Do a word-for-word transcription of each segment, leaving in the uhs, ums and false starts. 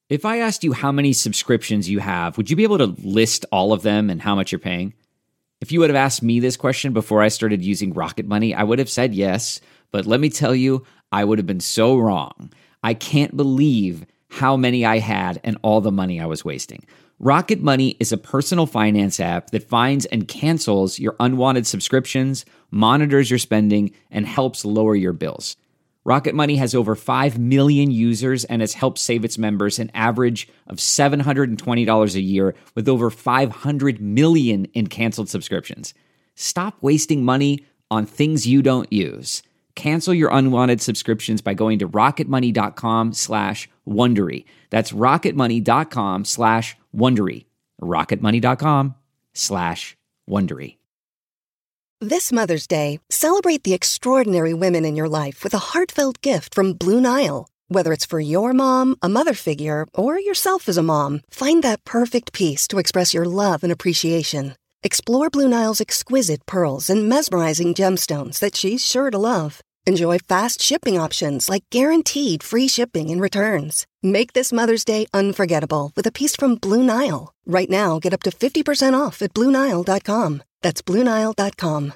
If I asked you how many subscriptions you have, would you be able to list all of them and how much you're paying? If you would have asked me this question before I started using Rocket Money, I would have said yes, but let me tell you, I would have been so wrong. I can't believe how many I had and all the money I was wasting. Rocket Money is a personal finance app that finds and cancels your unwanted subscriptions, monitors your spending, and helps lower your bills. Rocket Money has over five million users and has helped save its members an average of seven hundred twenty dollars a year with over five hundred million in canceled subscriptions. Stop wasting money on things you don't use. Cancel your unwanted subscriptions by going to rocketmoney.com slash Wondery. That's rocketmoney.com slash Wondery. rocketmoney.com slash Wondery. This Mother's Day, celebrate the extraordinary women in your life with a heartfelt gift from Blue Nile. Whether it's for your mom, a mother figure, or yourself as a mom, find that perfect piece to express your love and appreciation. Explore Blue Nile's exquisite pearls and mesmerizing gemstones that she's sure to love. Enjoy fast shipping options like guaranteed free shipping and returns. Make this Mother's Day unforgettable with a piece from Blue Nile. Right now, get up to fifty percent off at Blue Nile dot com. That's Blue Nile dot com.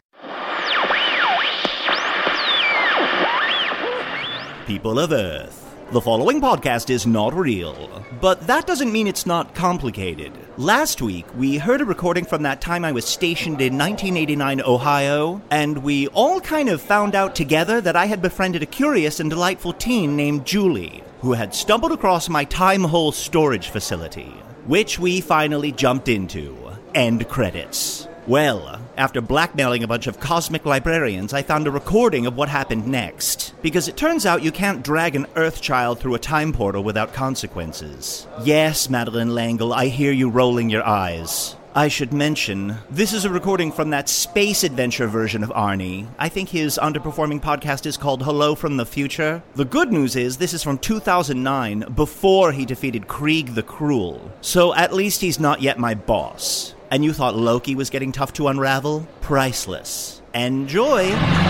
People of Earth, the following podcast is not real, but that doesn't mean it's not complicated. Last week, we heard a recording from that time I was stationed in nineteen eighty-nine Ohio, and we all kind of found out together that I had befriended a curious and delightful teen named Julie, who had stumbled across my time hole storage facility, which we finally jumped into. End credits. Well, after blackmailing a bunch of cosmic librarians, I found a recording of what happened next. Because it turns out you can't drag an Earthchild through a time portal without consequences. Yes, Madeline Langle, I hear you rolling your eyes. I should mention, this is a recording from that space adventure version of Arnie. I think his underperforming podcast is called Hello from the Future. The good news is, this is from two thousand nine, before he defeated Krieg the Cruel. So at least he's not yet my boss. And you thought Loki was getting tough to unravel? Priceless. Enjoy!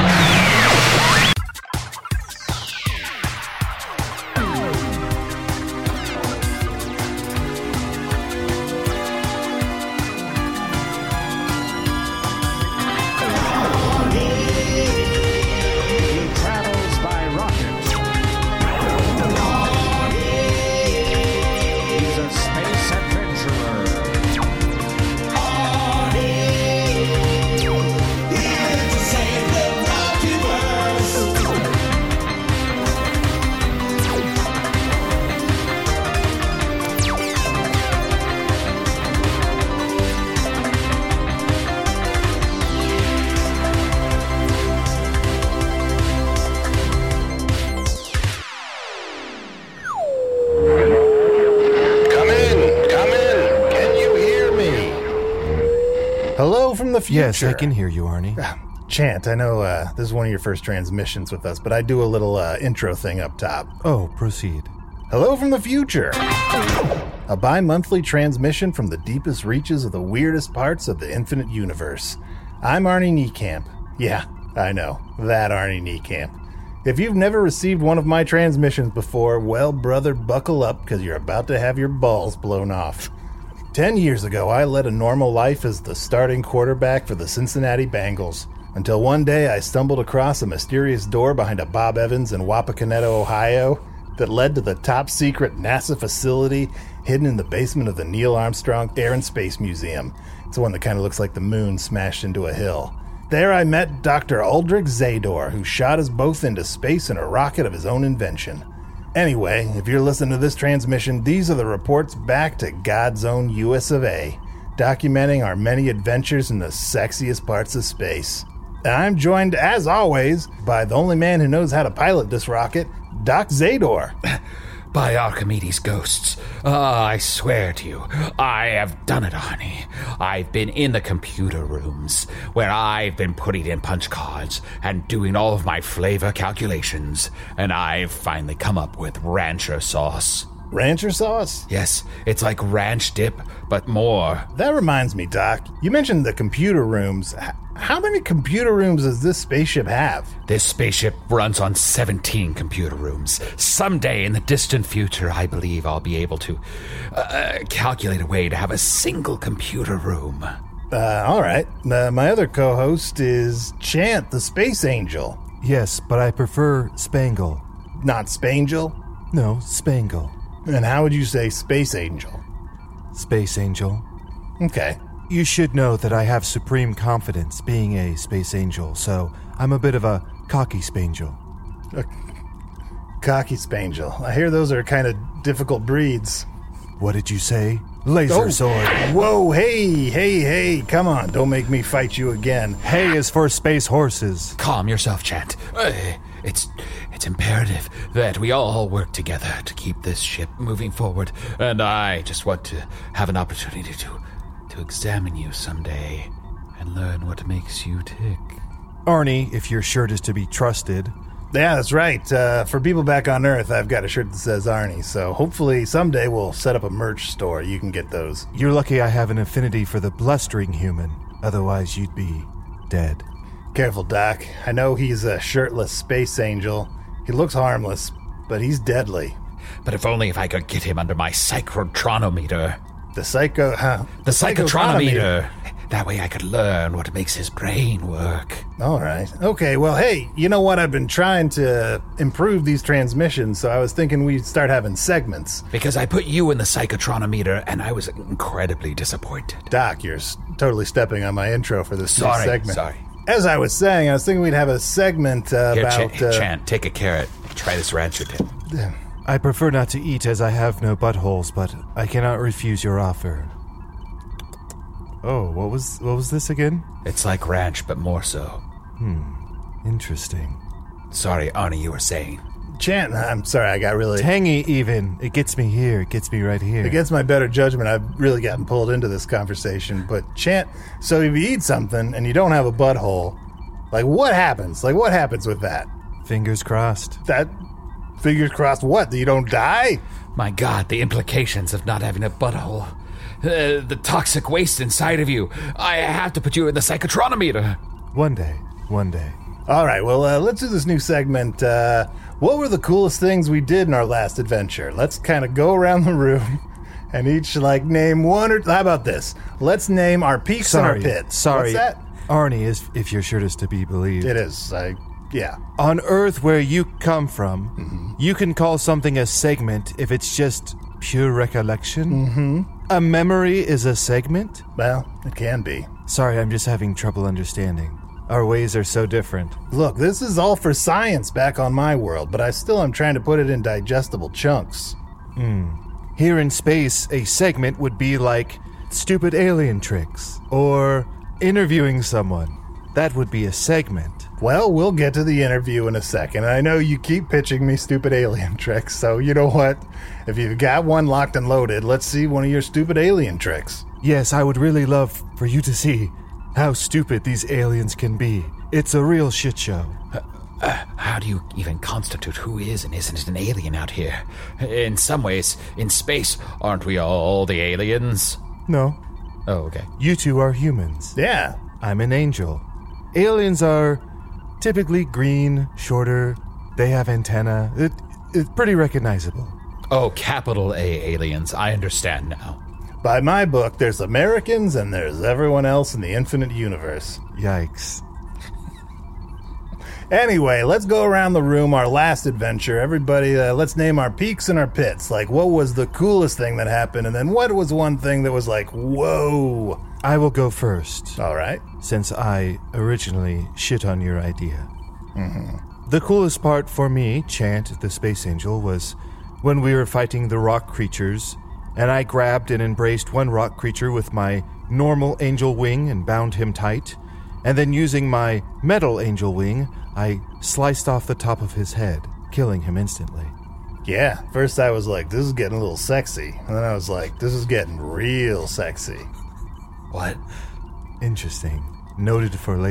Yes, I can hear you, Arnie. Uh, Chant, I know uh, this is one of your first transmissions with us, but I do a little uh, intro thing up top. Oh, proceed. Hello from the future. A bi-monthly transmission from the deepest reaches of the weirdest parts of the infinite universe. I'm Arnie Niekamp. Yeah, I know, that Arnie Niekamp. If you've never received one of my transmissions before, well, brother, buckle up, because you're about to have your balls blown off. Ten years ago, I led a normal life as the starting quarterback for the Cincinnati Bengals, until one day I stumbled across a mysterious door behind a Bob Evans in Wapakoneta, Ohio, that led to the top-secret NASA facility hidden in the basement of the Neil Armstrong Air and Space Museum. It's the one that kind of looks like the moon smashed into a hill. There I met Doctor Aldrich Zador, who shot us both into space in a rocket of his own invention. Anyway, if you're listening to this transmission, these are the reports back to God's own U S of A, documenting our many adventures in the sexiest parts of space. And I'm joined, as always, by the only man who knows how to pilot this rocket, Doc Zador. By Archimedes' ghosts, uh, I swear to you, I have done it, Arnie. I've been in the computer rooms, where I've been putting in punch cards and doing all of my flavor calculations, and I've finally come up with rancher sauce. Rancher sauce? Yes, it's like ranch dip, but more. That reminds me, Doc. You mentioned the computer rooms. H- how many computer rooms does this spaceship have? This spaceship runs on seventeen computer rooms. Someday in the distant future, I believe I'll be able to uh, calculate a way to have a single computer room. Uh, all right. Uh, my other co-host is Chant, the Space Angel. Yes, but I prefer Spangle. Not Spangel? No, Spangle. And how would you say Space Angel? Space Angel. Okay. You should know that I have supreme confidence being a Space Angel, so I'm a bit of a cocky Spangel. A cocky Spangel. I hear those are kind of difficult breeds. What did you say? Laser Oh. sword. Whoa, hey, hey, hey, come on, don't make me fight you again. Hay is for space horses. Calm yourself, Chant. Uh, It's it's imperative that we all work together to keep this ship moving forward, and I just want to have an opportunity to to examine you someday and learn what makes you tick. Arnie, if your shirt is to be trusted. Yeah, that's right. Uh, for people back on Earth, I've got a shirt that says Arnie, so hopefully someday we'll set up a merch store. You can get those. You're lucky I have an affinity for the blustering human. Otherwise, you'd be dead. Careful, Doc. I know he's a shirtless space angel. He looks harmless, but he's deadly. But if only if I could get him under my psychotronometer. The psycho... Huh? The psychotronometer. That way I could learn what makes his brain work. All right. Okay, well, hey, you know what? I've been trying to improve these transmissions, so I was thinking we'd start having segments. Because I put you in the psychotronometer, and I was incredibly disappointed. Doc, you're s- totally stepping on my intro for this Sorry, next segment. sorry. As I was saying, I was thinking we'd have a segment uh, Here, about... Ch- uh, Chant, take a carrot. Try this rancher dip. I prefer not to eat as I have no buttholes, but I cannot refuse your offer. Oh, what was what was this again? It's like ranch, but more so. Hmm, interesting. Sorry, Arnie, you were saying. Chant, I'm sorry, I got really... Tangy even. It gets me here. It gets me right here. Against my better judgment, I've really gotten pulled into this conversation. But Chant, so if you eat something and you don't have a butthole, like what happens? Like what happens with that? Fingers crossed. That, fingers crossed what? That you don't die? My God, the implications of not having a butthole. Uh, the toxic waste inside of you. I have to put you in the psychotronometer. One day. One day. All right, well, uh, let's do this new segment. Uh, what were the coolest things we did in our last adventure? Let's kind of go around the room and each, like, name one or... How about this? Let's name our peaks Sorry. and our pits. Sorry. What's that? Arnie, is, if your shirt is to be believed. It is. I, yeah. On Earth, where you come from, Mm-hmm. you can call something a segment if it's just pure recollection. Mm-hmm. A memory is a segment? Well, it can be. Sorry, I'm just having trouble understanding. Our ways are so different. Look, this is all for science back on my world, but I still am trying to put it in digestible chunks. Hmm. Here in space, a segment would be like stupid alien tricks or interviewing someone. That would be a segment. Well, we'll get to the interview in a second. I know you keep pitching me stupid alien tricks, so you know what? If you've got one locked and loaded, let's see one of your stupid alien tricks. Yes, I would really love for you to see how stupid these aliens can be. It's a real shit show. Uh, uh, how do you even constitute who is and isn't an alien out here? In some ways, in space, aren't we all the aliens? No. Oh, okay. You two are humans. Yeah. I'm an angel. Aliens are typically green, shorter, they have antenna. It, it's pretty recognizable. Oh, capital A aliens. I understand now. By my book, there's Americans and there's everyone else in the infinite universe. Yikes. Anyway, let's go around the room, our last adventure. Everybody, uh, let's name our peaks and our pits. Like, what was the coolest thing that happened? And then what was one thing that was like, whoa? I will go first. All right. Since I originally shit on your idea. Mm-hmm. The coolest part for me, Chant, the space angel, was when we were fighting the rock creatures, and I grabbed and embraced one rock creature with my normal angel wing and bound him tight, and then using my metal angel wing, I sliced off the top of his head, killing him instantly. Yeah, first I was like, this is getting a little sexy. And then I was like, this is getting real sexy. What? Interesting. Noted for later.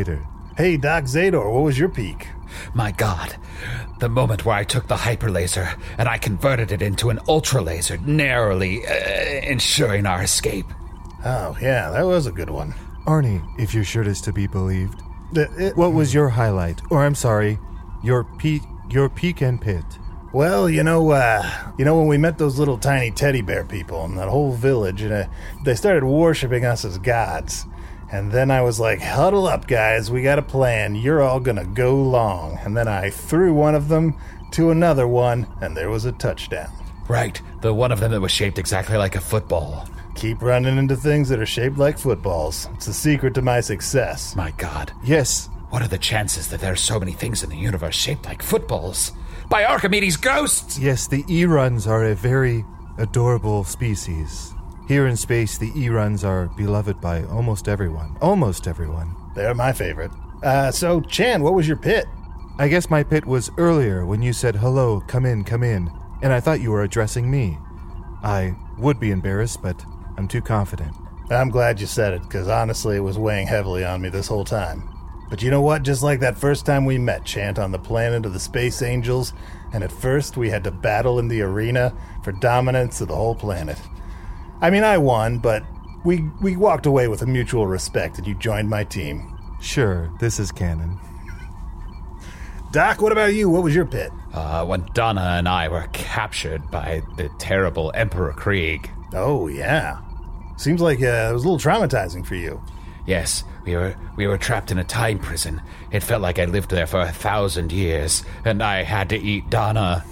Hey, Doc Zador, what was your peak? My God, the moment where I took the hyperlaser and I converted it into an ultra laser, narrowly uh, ensuring our escape. Oh, yeah, that was a good one. Arnie, if your shirt is to be believed, The, it, what was your highlight? Or I'm sorry, your peak, your peak and pit? Well, you know, uh, you know when we met those little tiny teddy bear people in that whole village, and uh, they started worshiping us as gods. And then I was like, huddle up, guys, we got a plan. You're all gonna go long. And then I threw one of them to another one, and there was a touchdown. Right, the one of them that was shaped exactly like a football. Keep running into things that are shaped like footballs. It's the secret to my success. My God. Yes. What are the chances that there are so many things in the universe shaped like footballs? By Archimedes' ghosts! Yes, the E-runs are a very adorable species. Here in space, the E-runs are beloved by almost everyone. Almost everyone. They're my favorite. Uh, so, Chan, what was your pit? I guess my pit was earlier when you said, hello, come in, come in, and I thought you were addressing me. I would be embarrassed, but I'm too confident. I'm glad you said it, because honestly, it was weighing heavily on me this whole time. But you know what? Just like that first time we met, Chant, on the planet of the Space Angels, and at first we had to battle in the arena for dominance of the whole planet. I mean, I won, but we we walked away with a mutual respect, and you joined my team. Sure, this is canon. Doc, what about you? What was your pit? Uh, when Donna and I were captured by the terrible Emperor Krieg. Oh, yeah. Seems like uh, it was a little traumatizing for you. Yes, we were we were trapped in a time prison. It felt like I lived there for a thousand years, and I had to eat Donna.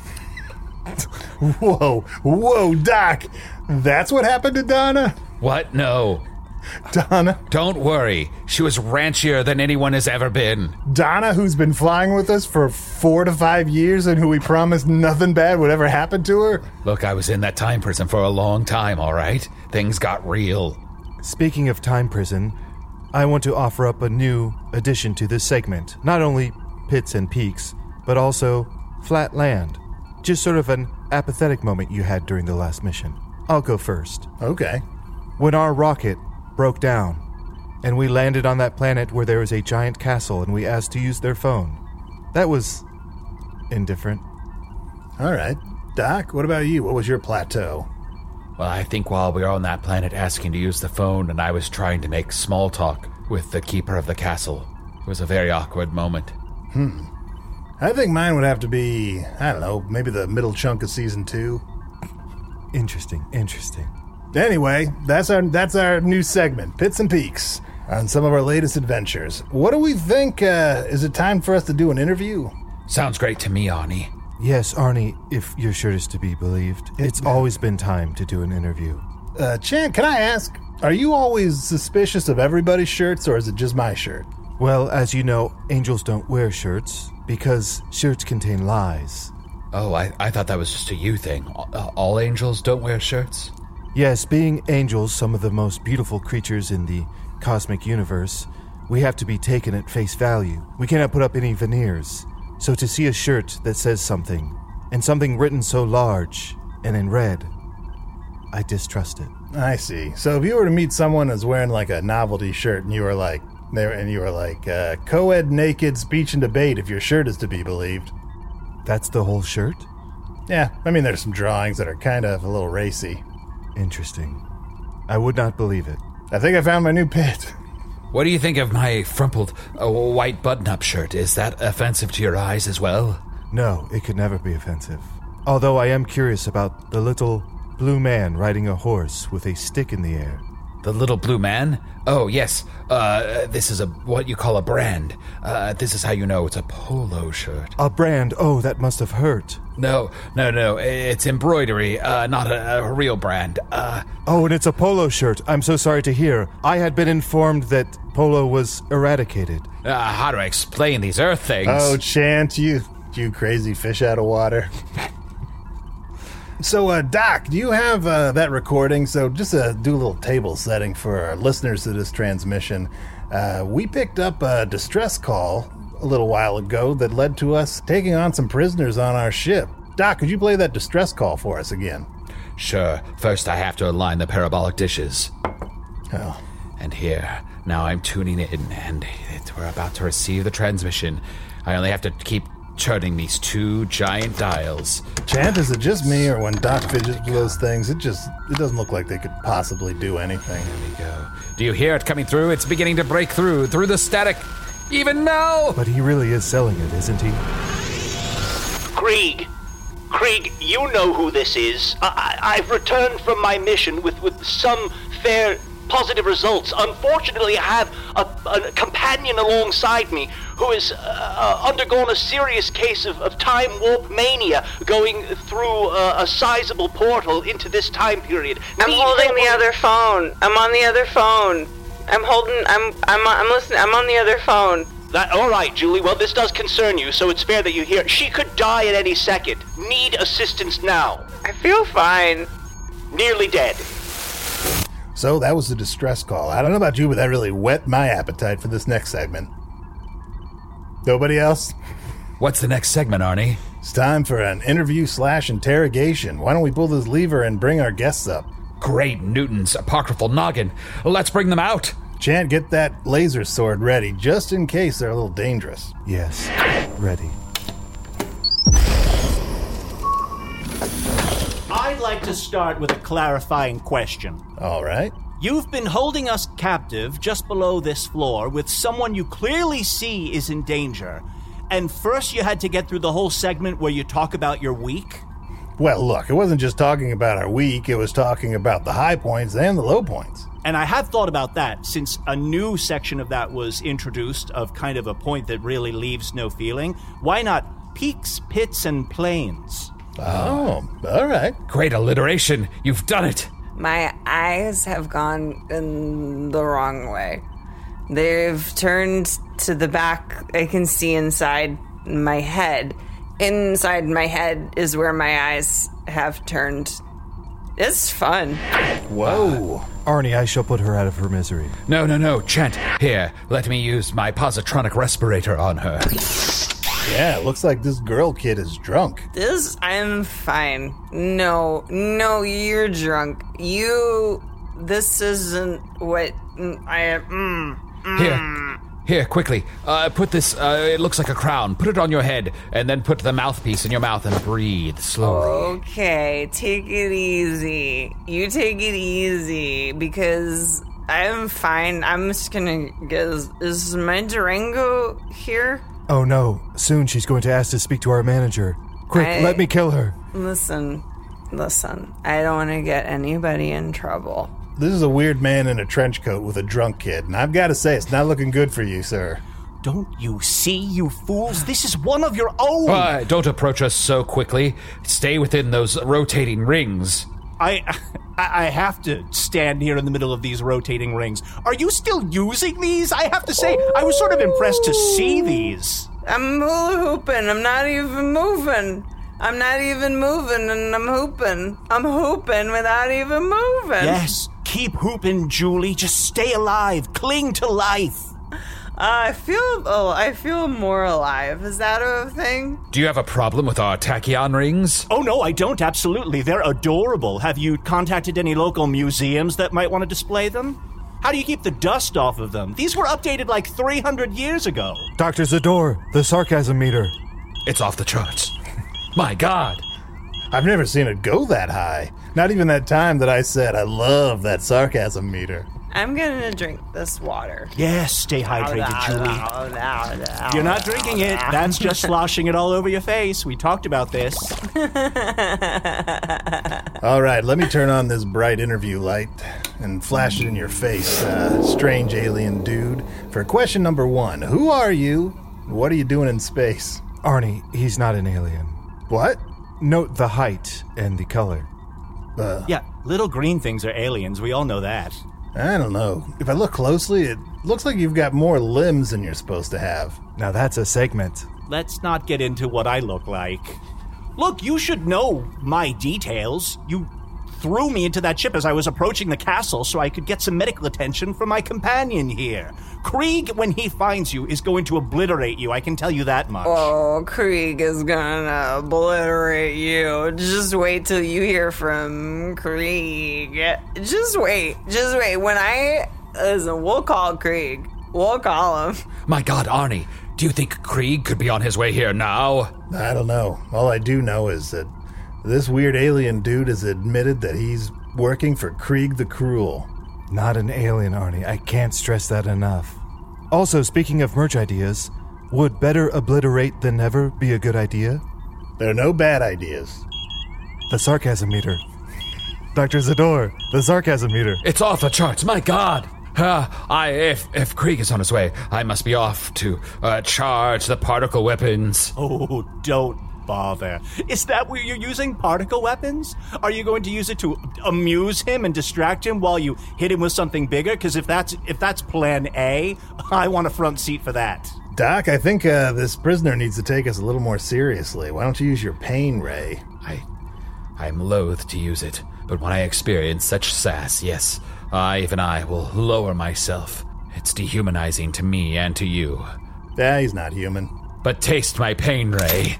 Whoa, whoa, Doc! That's what happened to Donna? What? No. Donna? Don't worry. She was ranchier than anyone has ever been. Donna, who's been flying with us for four to five years and who we promised nothing bad would ever happen to her? Look, I was in that time prison for a long time, all right? Things got real. Speaking of time prison, I want to offer up a new addition to this segment. Not only pits and peaks, but also flat land. Just sort of an apathetic moment you had during the last mission. I'll go first. Okay. When our rocket broke down, and we landed on that planet where there was a giant castle and we asked to use their phone. That was indifferent. All right. Doc, what about you? What was your plateau? Well, I think while we were on that planet asking to use the phone and I was trying to make small talk with the keeper of the castle, it was a very awkward moment. Hmm. I think mine would have to be, I don't know, maybe the middle chunk of season two. Interesting, interesting. Anyway, that's our that's our new segment, Pits and Peaks, on some of our latest adventures. What do we think? Uh, is it time for us to do an interview? Sounds great to me, Arnie. Yes, Arnie, if your shirt is to be believed, it's always been time to do an interview. Uh, Chan, can I ask, are you always suspicious of everybody's shirts, or is it just my shirt? Well, as you know, angels don't wear shirts, because shirts contain lies. Oh, I, I thought that was just a you thing. All, all angels don't wear shirts? Yes, being angels, some of the most beautiful creatures in the cosmic universe, we have to be taken at face value. We cannot put up any veneers. So to see a shirt that says something, and something written so large and in red, I distrust it. I see. So if you were to meet someone who's wearing like a novelty shirt and you were like, there, and you were like, uh, co-ed naked speech and debate, if your shirt is to be believed. That's the whole shirt? Yeah, I mean, there's some drawings that are kind of a little racy. Interesting. I would not believe it. I think I found my new pit. What do you think of my frumpled uh, white button-up shirt? Is that offensive to your eyes as well? No, it could never be offensive. Although I am curious about the little blue man riding a horse with a stick in the air. The little blue man? Oh, yes. Uh, this is a what you call a brand. Uh, this is how you know it's a polo shirt. A brand? Oh, that must have hurt. No, no, no. It's embroidery, uh, not a, a real brand. Uh, oh, and it's a polo shirt. I'm so sorry to hear. I had been informed that polo was eradicated. Uh, how do I explain these earth things? Oh, Chant, you, you crazy fish out of water. So, uh, Doc, do you have uh, that recording? So just uh, do a little table setting for our listeners to this transmission. Uh, we picked up a distress call a little while ago that led to us taking on some prisoners on our ship. Doc, could you play that distress call for us again? Sure. First, I have to align the parabolic dishes. Oh. And here, Now I'm tuning in, and it, we're about to receive the transmission. I only have to keep turning these two giant dials. Chant, is it just me, or when Doc fidgets with those things, it just it doesn't look like they could possibly do anything? There we go. Do you hear it coming through? It's beginning to break through, through the static. Even now! But he really is selling it, isn't he? Krieg, Krieg, you know who this is. I- I- I've returned from my mission with, with some fair positive results. Unfortunately, I have a, a companion alongside me who has uh, undergone a serious case of, of time warp mania, going through uh, a sizable portal into this time period. I'm Need holding help the on- other phone. I'm on the other phone. I'm holding. I'm. I'm. I'm listening. I'm on the other phone. That, all right, Julie. Well, this does concern you, so it's fair that you hear. She could die at any second. Need assistance now. I feel fine. Nearly dead. So that was the distress call. I don't know about you, but that really whet my appetite for this next segment. Nobody else? What's the next segment, Arnie? It's time for an interview slash interrogation. Why don't we pull this lever and bring our guests up? Great Newton's apocryphal noggin. Let's bring them out. Chant, get that laser sword ready, just in case they're a little dangerous. Yes. Ready. I'd like to start with a clarifying question. All right. You've been holding us captive just below this floor with someone you clearly see is in danger. And first you had to get through the whole segment where you talk about your week? Well, look, it wasn't just talking about our week, it was talking about the high points and the low points. And I have thought about that since a new section of that was introduced of kind of a point that really leaves no feeling. Why not peaks, pits, and plains? Oh, all right. Great alliteration. You've done it. My eyes have gone in the wrong way. They've turned to the back. I can see inside my head. Inside my head is where my eyes have turned. It's fun. Whoa. Arnie, I shall put her out of her misery. No, no, no. Chant, here, let me use my positronic respirator on her. Yeah, it looks like this girl kid is drunk. This, I'm fine. No, no, you're drunk. You, this isn't what I, mm, mm. Here, here, quickly. Uh, put this, uh, it looks like a crown. Put it on your head, and then put the mouthpiece in your mouth and breathe slowly. Okay, take it easy. You take it easy, because I'm fine. I'm just gonna get, is, is my Durango here? Oh no, soon she's going to ask to speak to our manager. Quick, I- let me kill her. Listen, listen. I don't want to get anybody in trouble. This is a weird man in a trench coat with a drunk kid, and I've got to say, it's not looking good for you, sir. Don't you see, you fools? This is one of your own! Uh, don't approach us so quickly. Stay within those rotating rings. I, I I have to stand here in the middle of these rotating rings. Are you still using these? I have to say, I was sort of impressed to see these. I'm hula hooping. I'm not even moving. I'm not even moving, and I'm hooping. I'm hooping without even moving. Yes, keep hooping, Julie. Just stay alive. Cling to life. Uh, I feel. Oh, I feel more alive. Is that a thing? Do you have a problem with our tachyon rings? Oh, no, I don't. Absolutely. They're adorable. Have you contacted any local museums that might want to display them? How do you keep the dust off of them? These were updated like three hundred years ago. Doctor Zador, the sarcasm meter. It's off the charts. My God. I've never seen it go that high. Not even that time that I said I love that sarcasm meter. I'm gonna drink this water. Yes, stay hydrated, Julie. You're not drinking it. That's just sloshing it all over your face. We talked about this. All right, let me turn on this bright interview light and flash it in your face, uh, strange alien dude. For question number one, who are you? What are you doing in space? Arnie, he's not an alien. What? Note the height and the color. Uh, Yeah, little green things are aliens. We all know that. I don't know. If I look closely, it looks like you've got more limbs than you're supposed to have. Now that's a segment. Let's not get into what I look like. Look, you should know my details. You threw me into that ship as I was approaching the castle so I could get some medical attention from my companion here. Krieg, when he finds you, is going to obliterate you. I can tell you that much. Oh, Krieg is gonna obliterate you. Just wait till you hear from Krieg. Just wait. Just wait. When I Listen, we'll call Krieg. We'll call him. My God, Arnie, do you think Krieg could be on his way here now? I don't know. All I do know is that this weird alien dude has admitted that he's working for Krieg the Cruel. Not an alien, Arnie. I can't stress that enough. Also, speaking of merch ideas, would better obliterate than never be a good idea? There are no bad ideas. The sarcasm meter. Doctor Zador, the sarcasm meter. It's off the charts, my God! Uh, I, if, if Krieg is on his way, I must be off to uh, charge the particle weapons. Oh, don't bother. Is that where you're using particle weapons? Are you going to use it to amuse him and distract him while you hit him with something bigger? Because if that's if that's plan A, I want a front seat for that. Doc, I think uh, this prisoner needs to take us a little more seriously. Why don't you use your pain ray? I, I'm loath to use it, but when I experience such sass, yes, I, even I, will lower myself. It's dehumanizing to me and to you. Yeah, he's not human. But taste my pain ray.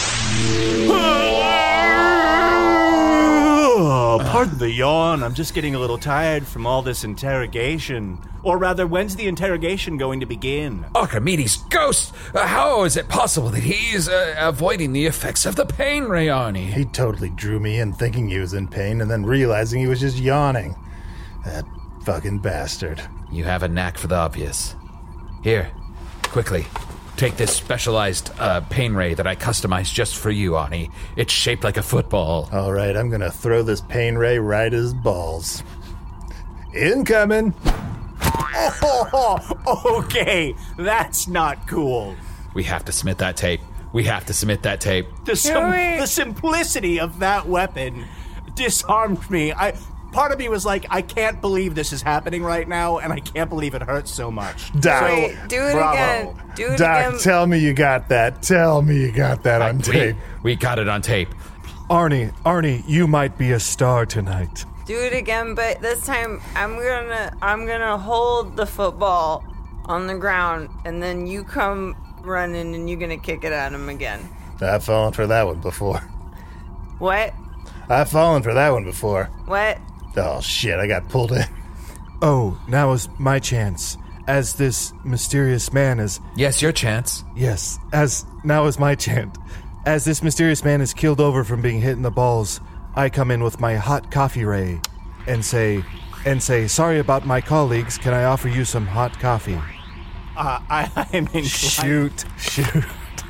Oh, pardon the yawn. I'm just getting a little tired from all this interrogation. Or rather, when's the interrogation going to begin? Archimedes' ghost! Uh, how is it possible that he's uh, avoiding the effects of the pain ray, Arnie? He totally drew me in thinking he was in pain and then realizing he was just yawning. That fucking bastard. You have a knack for the obvious. Here, quickly, take this specialized uh, pain ray that I customized just for you, Arnie. It's shaped like a football. All right, I'm gonna throw this pain ray right at his balls. Incoming! Oh, okay, that's not cool. We have to submit that tape. We have to submit that tape. The, sim- the simplicity of that weapon disarmed me. I... Part of me was like, I can't believe this is happening right now, and I can't believe it hurts so much. Doc, so, Wait, do it bravo. again. Do it Doc, again. tell me you got that. Tell me you got that on We, tape. we got it on tape. Arnie, Arnie, you might be a star tonight. Do it again, but this time I'm gonna I'm gonna hold the football on the ground, and then you come running and you're gonna kick it at him again. I've fallen for that one before. What? I've fallen for that one before. What? Oh shit, I got pulled in. Oh, now is my chance. As this mysterious man is... Yes, your chance. Yes, as... Now is my chant. As this mysterious man is keeled over from being hit in the balls, I come in with my hot coffee ray and say... And say, sorry about my colleagues, can I offer you some hot coffee? Uh, I, I'm inclined. Shoot, shoot.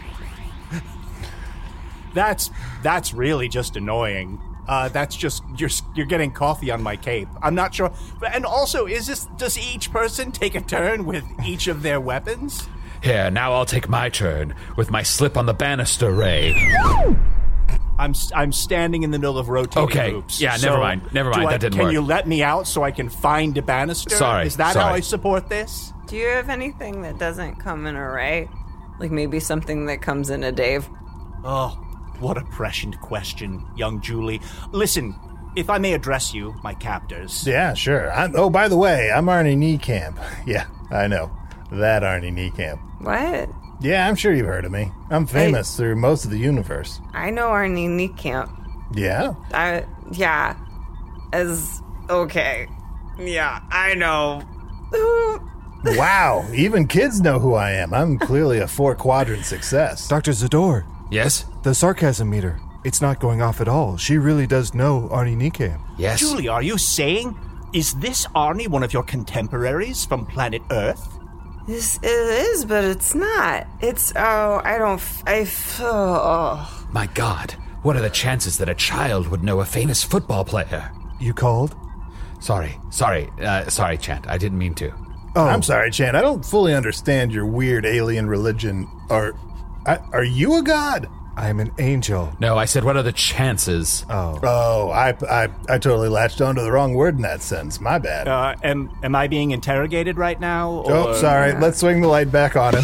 That's that's really just annoying. Uh, that's just you're you're getting coffee on my cape. I'm not sure. And also, is this does each person take a turn with each of their weapons? Here, now I'll take my turn with my slip on the banister ray. I'm I'm standing in the middle of rotating Okay, hoops. yeah, never mind, never mind, do I- that didn't can work. you let me out so I can find a banister? Sorry, Is that how sorry. I support this? Do you have anything that doesn't come in a ray? Like maybe something that comes in a Dave? Oh, what a prescient question, young Julie. Listen, if I may address you, my captors. Yeah, sure. I'm, oh, by the way, I'm Arnie Niekamp. Yeah, I know. That Arnie Niekamp. What? Yeah, I'm sure you've heard of me. I'm famous through most of the universe. I know Arnie Niekamp. Yeah? I yeah. As okay. Yeah, I know. Wow, even kids know who I am. I'm clearly a four-quadrant success. Doctor Zador, Yes? the sarcasm meter. It's not going off at all. She really does know Arnie Niekamp. Yes? Julie, are you saying, is this Arnie one of your contemporaries from planet Earth? This it is, but it's not. It's oh, I don't. f- I f- oh. My God, what are the chances that a child would know a famous football player? You called? Sorry, sorry, uh, sorry, Chant. I didn't mean to. Oh, I'm sorry, Chan. I don't fully understand your weird alien religion. Are, I, are you a god? I'm an angel. No, I said, what are the chances? Oh. Oh, I, I, I totally latched onto the wrong word in that sense. My bad. Uh, am, am I being interrogated right now? Or... oh, sorry. Let's swing the light back on him.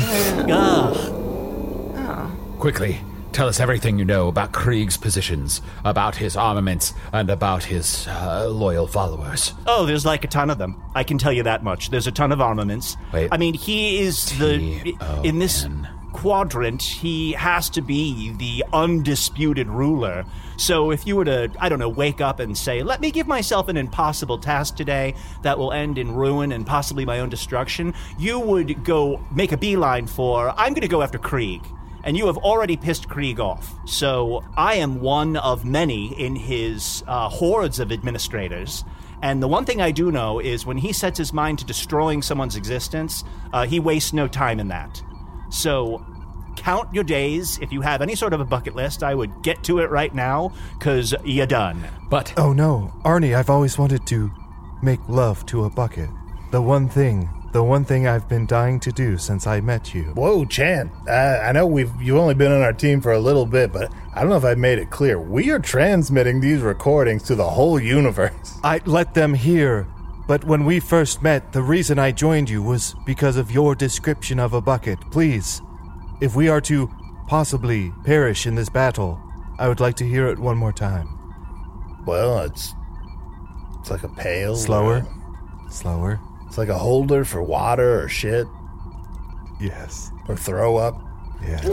Ugh. Quickly, tell us everything you know about Krieg's positions, about his armaments, and about his uh, loyal followers. Oh, there's like a ton of them. I can tell you that much. There's a ton of armaments. Wait. I mean, he is the... T O N. In this... quadrant, he has to be the undisputed ruler. So if you were to, I don't know, wake up and say, let me give myself an impossible task today that will end in ruin and possibly my own destruction, you would go make a beeline for, I'm going to go after Krieg. And you have already pissed Krieg off. So I am one of many in his uh, hordes of administrators. And the one thing I do know is when he sets his mind to destroying someone's existence, uh, he wastes no time in that. So count your days. If you have any sort of a bucket list, I would get to it right now, because you're done. But... Oh no, Arnie, I've always wanted to make love to a bucket. The one thing, the one thing I've been dying to do since I met you. Whoa, Chant. Uh, I know we've you've only been on our team for a little bit, but I don't know if I made it clear. We are transmitting these recordings to the whole universe. I let them hear, but when we first met, the reason I joined you was because of your description of a bucket. Please, if we are to possibly perish in this battle, I would like to hear it one more time. Well, it's it's like a pail. Slower. Or, Slower. It's like a holder for water or shit. Yes. Or throw up. Yes.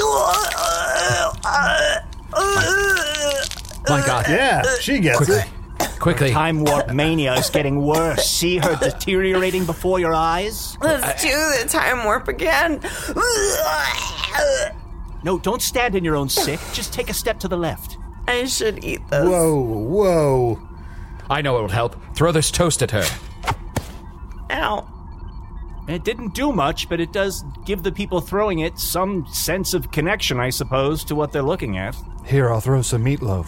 My God. Yeah, she gets Quickly. it. Quickly. Time warp mania is getting worse. See her deteriorating before your eyes? Let's do the time warp again. No, don't stand in your own sick. Just take a step to the left. I should eat this. Whoa, whoa. I know it will help. Throw this toast at her. Ow. It didn't do much, but it does give the people throwing it some sense of connection, I suppose, to what they're looking at. Here, I'll throw some meatloaf.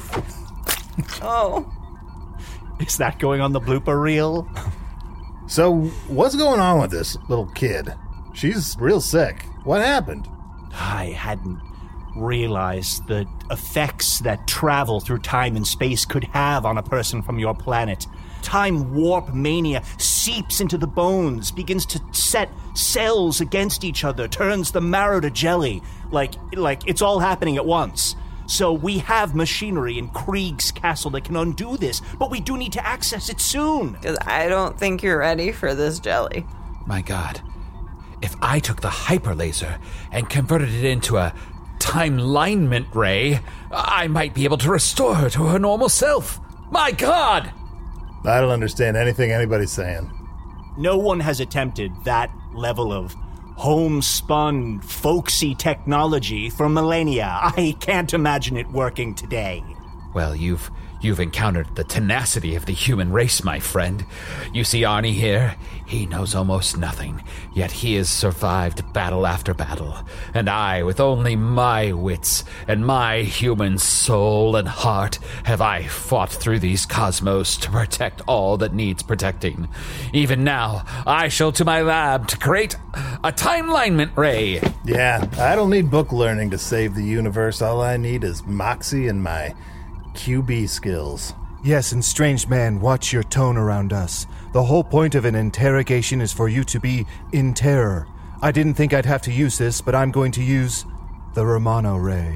Oh. Is that going on the blooper reel? So, what's going on with this little kid? She's real sick. What happened? I hadn't realized the effects that travel through time and space could have on a person from your planet. Time warp mania seeps into the bones, begins to set cells against each other, turns the marrow to jelly, like like it's all happening at once. So we have machinery in Krieg's castle that can undo this, but we do need to access it soon. Because I don't think you're ready for this jelly. My God. If I took the hyper laser and converted it into a time alignment ray, I might be able to restore her to her normal self. My God! I don't understand anything anybody's saying. No one has attempted that level of homespun, folksy technology for millennia. I can't imagine it working today. Well, you've you've encountered the tenacity of the human race, my friend. You see Arnie here? He knows almost nothing, yet he has survived battle after battle. And I, with only my wits and my human soul and heart, have I fought through these cosmos to protect all that needs protecting. Even now, I shall to my lab to create a time alignment ray. Yeah, I don't need book learning to save the universe. All I need is moxie and my Q B skills. Yes, and strange man, watch your tone around us. The whole point of an interrogation is for you to be in terror. I didn't think I'd have to use this, but I'm going to use the Romano Ray.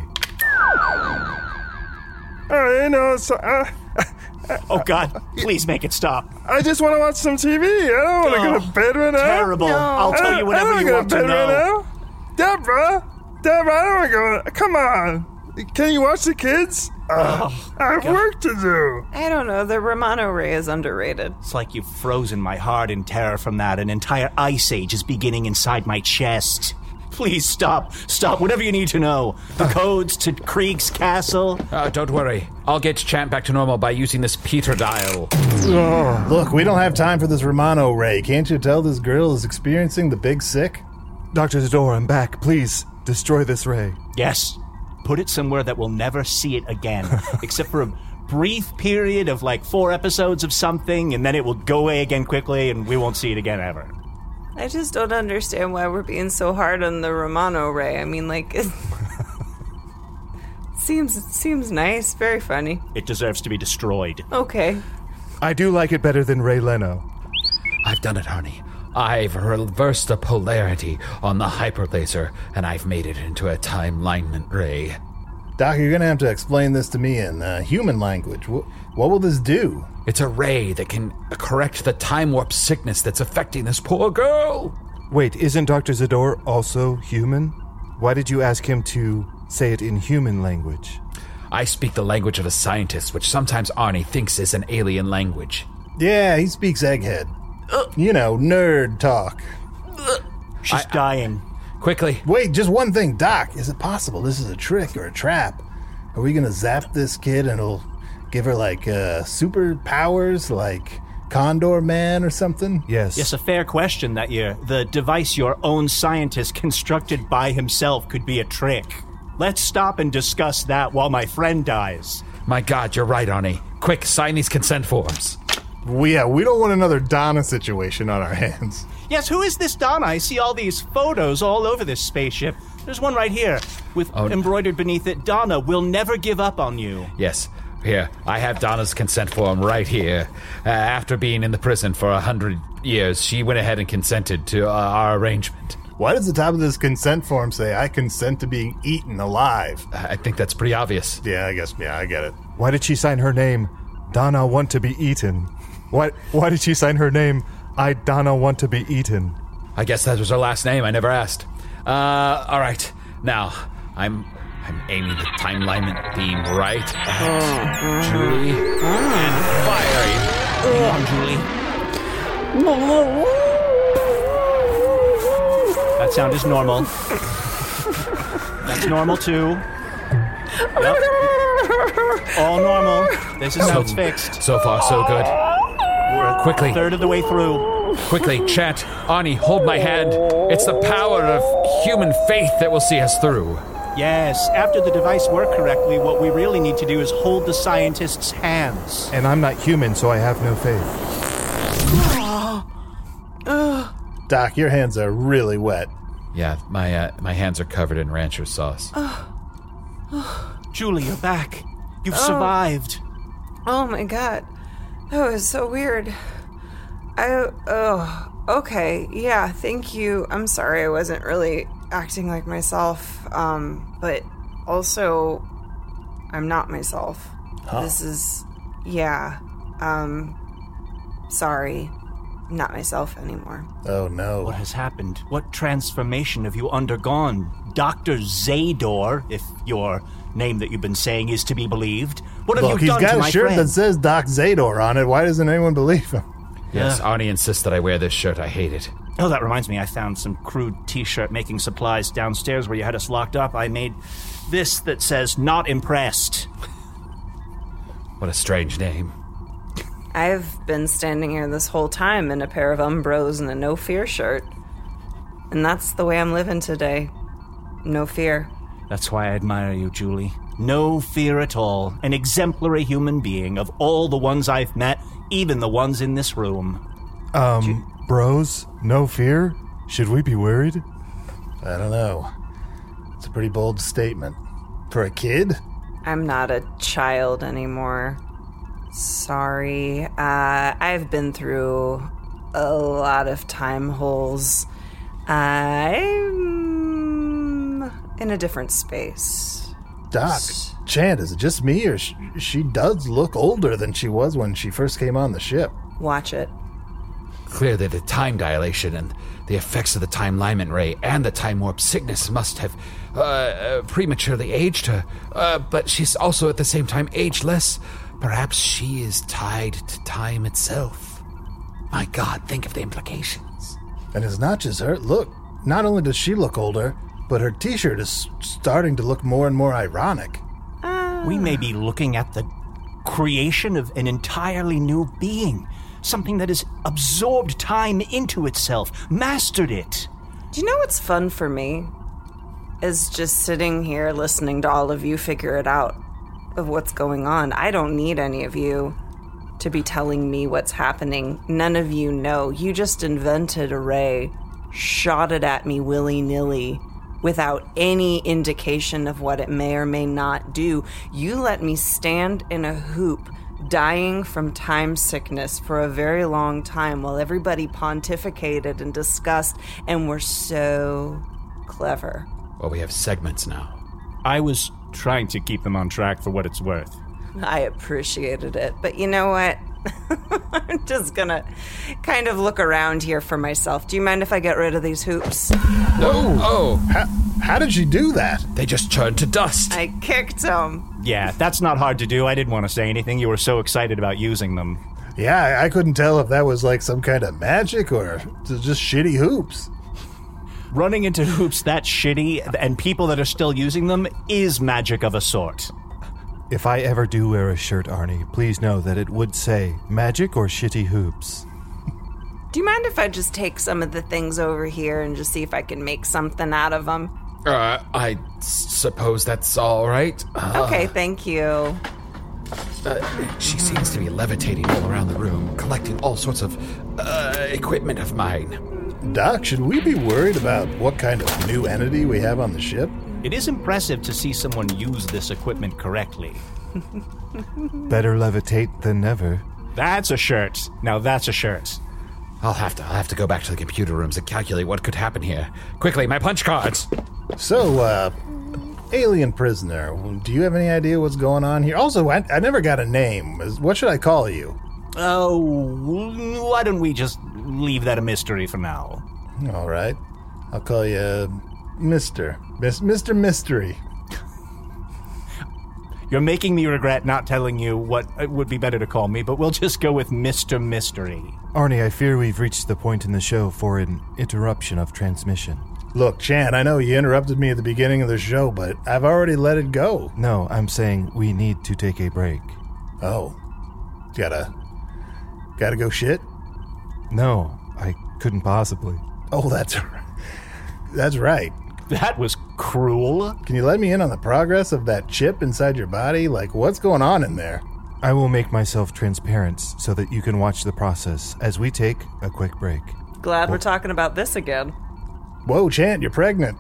Oh, you know, so, uh, Oh, God, please make it stop. I just want to watch some T V. I don't want to Oh, go to bed right now. Terrible. I'll I tell don't- you whatever I don't you wanna want go to to bed know. right now. Deborah, Deborah, I don't want to go. Come on. Can you watch the kids? Uh, I have work to do. I don't know. The Romano ray is underrated. It's like you've frozen my heart in terror from that. An entire ice age is beginning inside my chest. Please stop. Stop. Whatever you need to know. The codes to Krieg's castle. Uh, don't worry. I'll get Champ back to normal by using this Peter dial. Look, we don't have time for this Romano ray. Can't you tell this girl is experiencing the big sick? Doctor Zador, I'm back. Please, destroy this ray. Yes. Put it somewhere that we'll never see it again. Except for a brief period of like four episodes of something, and then it will go away again quickly, and we won't see it again ever. I just don't understand why we're being so hard on the Romano ray. I mean, like, it seems seems nice, very funny. It deserves to be destroyed. Okay. I do like it better than Ray Leno. I've done it, Arnie. I've reversed the polarity on the hyper laser, and I've made it into a time alignment ray. Doc, you're going to have to explain this to me in uh, human language. Wh- what will this do? It's a ray that can correct the time warp sickness that's affecting this poor girl. Wait, isn't Doctor Zador also human? Why did you ask him to say it in human language? I speak the language of a scientist, which sometimes Arnie thinks is an alien language. Yeah, he speaks egghead. You know, nerd talk. She's I- dying. Quickly. Wait, just one thing. Doc, is it possible this is a trick or a trap? Are we going to zap this kid and it'll give her, like, uh, superpowers, like Condor Man or something? Yes. Yes, a fair question that you, the device your own scientist constructed by himself could be a trick. Let's stop and discuss that while my friend dies. My God, you're right, Arnie. Quick, sign these consent forms. We, yeah, we don't want another Donna situation on our hands. Yes, who is this Donna? I see all these photos all over this spaceship. There's one right here with Oh. embroidered beneath it, Donna will never give up on you. Yes, here. I have Donna's consent form right here. Uh, after being in the prison for a hundred years, she went ahead and consented to uh, our arrangement. Why does the top of this consent form say, I consent to being eaten alive? I think that's pretty obvious. Yeah, I guess, yeah, I get it. Why did she sign her name, Donna Want to Be Eaten? Why, why did she sign her name, I, Donna Want to Be Eaten? I guess that was her last name. I never asked. Uh, all right. Now, I'm I'm aiming the time alignment beam right at Julie and firing. Come on, Julie. That sound is normal. That's normal, too. Yep. All normal. This is how it's fixed. So far, so good. We're Quickly. a third of the way through. Quickly, chant. Arnie, hold my hand. It's the power of human faith that will see us through. Yes, after the device worked correctly, what we really need to do is hold the scientist's hands. And I'm not human, so I have no faith. Doc, your hands are really wet. Yeah, my uh, my hands are covered in rancher sauce. Julie, you're back. You've survived. Oh my god. That was so weird. I, oh, okay. Yeah, thank you. I'm sorry I wasn't really acting like myself. Um, but also, I'm not myself. Huh. This is, yeah. Um, sorry. I'm not myself anymore. Oh, no. What has happened? What transformation have you undergone? Doctor Zador, if your name that you've been saying is to be believed. What have Look, you he's done got to a my shirt friend? that says Doc Zador on it. Why doesn't anyone believe him? Yes, Yeah. Arnie insists that I wear this shirt. I hate it. Oh, that reminds me, I found some crude t-shirt making supplies downstairs where you had us locked up. I made this that says, not impressed. What a strange name. I've been standing here this whole time in a pair of Umbros and a no fear shirt. And that's the way I'm living today. No fear. That's why I admire you, Julie. No fear at all. An exemplary human being of all the ones I've met, even the ones in this room. Um, bros, no fear? Should we be worried? I don't know. It's a pretty bold statement. For a kid? I'm not a child anymore. Sorry. Uh, I've been through a lot of time holes. I'm in a different space. Doc, Chant, is it just me, or sh- she does look older than she was when she first came on the ship? Watch it. Clearly, the time dilation and the effects of the time alignment ray and the time warp sickness must have uh, uh, prematurely aged her. Uh, but she's also at the same time ageless. Perhaps she is tied to time itself. My God, think of the implications. And it's not just her. Look, not only does she look older, but her t-shirt is starting to look more and more ironic. We may be looking at the creation of an entirely new being. Something that has absorbed time into itself, mastered it. Do you know what's fun for me? Is just sitting here listening to all of you figure it out of what's going on. I don't need any of you to be telling me what's happening. None of you know. You just invented a ray, shot it at me willy-nilly without any indication of what it may or may not do. You let me stand in a hoop dying from time sickness for a very long time while everybody pontificated and discussed and were so clever. Well, we have segments now. I was trying to keep them on track for what it's worth. I appreciated it, but you know what? I'm just gonna kind of look around here for myself. Do you mind if I get rid of these hoops? Oh, oh. Ha- How did she do that? They just turned to dust. I kicked him. Yeah, that's not hard to do. I didn't want to say anything. You were so excited about using them. Yeah, I couldn't tell if that was like some kind of magic or just shitty hoops. Running into hoops that shitty and people that are still using them is magic of a sort. If I ever do wear a shirt, Arnie, please know that it would say magic or shitty hoops. Do you mind if I just take some of the things over here and just see if I can make something out of them? Uh, I suppose that's all right. Uh, Okay, thank you. Uh, she seems to be levitating all around the room, collecting all sorts of uh, equipment of mine. Doc, should we be worried about what kind of new entity we have on the ship? It is impressive to see someone use this equipment correctly. Better levitate than never. That's a shirt. Now that's a shirt. I'll have to I'll have to go back to the computer rooms and calculate what could happen here. Quickly, my punch cards! So, uh, alien prisoner, do you have any idea what's going on here? Also, I, I never got a name. What should I call you? Oh, why don't we just leave that a mystery for now? All right. I'll call you Mister Miss, Mister Mystery. You're making me regret not telling you what it would be better to call me, but we'll just go with Mister Mystery. Arnie, I fear we've reached the point in the show for an interruption of transmission. Look, Chan, I know you interrupted me at the beginning of the show, but I've already let it go. No, I'm saying we need to take a break. Oh. Gotta... Gotta go shit? No, I couldn't possibly. Oh, that's... That's right. That was cruel. Can you let me in on the progress of that chip inside your body? Like, what's going on in there? I will make myself transparent so that you can watch the process as we take a quick break. Glad we're talking about this again. Whoa, Chant, you're pregnant.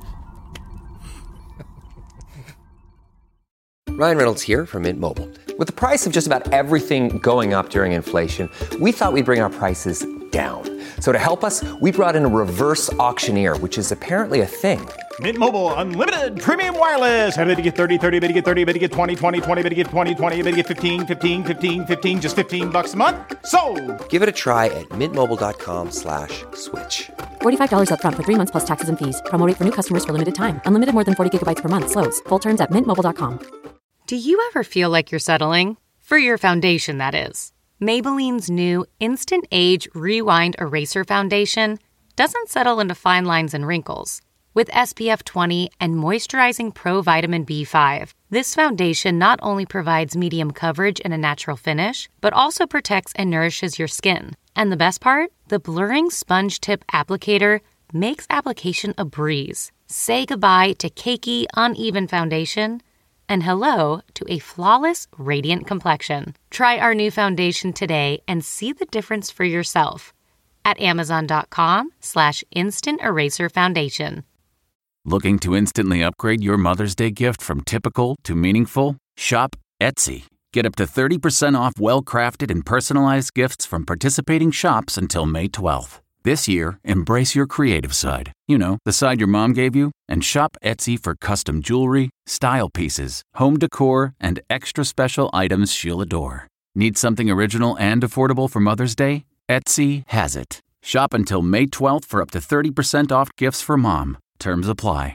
Ryan Reynolds here from Mint Mobile. With the price of just about everything going up during inflation, we thought we'd bring our prices down. So to help us, we brought in a reverse auctioneer, which is apparently a thing. Mint Mobile Unlimited Premium Wireless. How to get thirty, thirty, bit to get thirty, bit to get twenty, twenty, twenty, bit to get twenty, twenty, bit to get fifteen, fifteen, fifteen, fifteen, just fifteen bucks a month? Sold! Give it a try at mintmobile.com slash switch. forty-five dollars up front for three months plus taxes and fees. Promo rate for new customers for limited time. Unlimited more than forty gigabytes per month. Slows full terms at mint mobile dot com. Do you ever feel like you're settling? For your foundation, that is. Maybelline's new Instant Age Rewind Eraser Foundation doesn't settle into fine lines and wrinkles. With S P F twenty and moisturizing Pro Vitamin B five, this foundation not only provides medium coverage and a natural finish, but also protects and nourishes your skin. And the best part? The blurring sponge tip applicator makes application a breeze. Say goodbye to cakey, uneven foundation and hello to a flawless, radiant complexion. Try our new foundation today and see the difference for yourself at amazon.com slash instant eraser foundation. Looking to instantly upgrade your Mother's Day gift from typical to meaningful? Shop Etsy. Get up to thirty percent off well-crafted and personalized gifts from participating shops until May twelfth. This year, embrace your creative side. You know, the side your mom gave you. And shop Etsy for custom jewelry, style pieces, home decor, and extra special items she'll adore. Need something original and affordable for Mother's Day? Etsy has it. Shop until May twelfth for up to thirty percent off gifts for mom. Terms apply.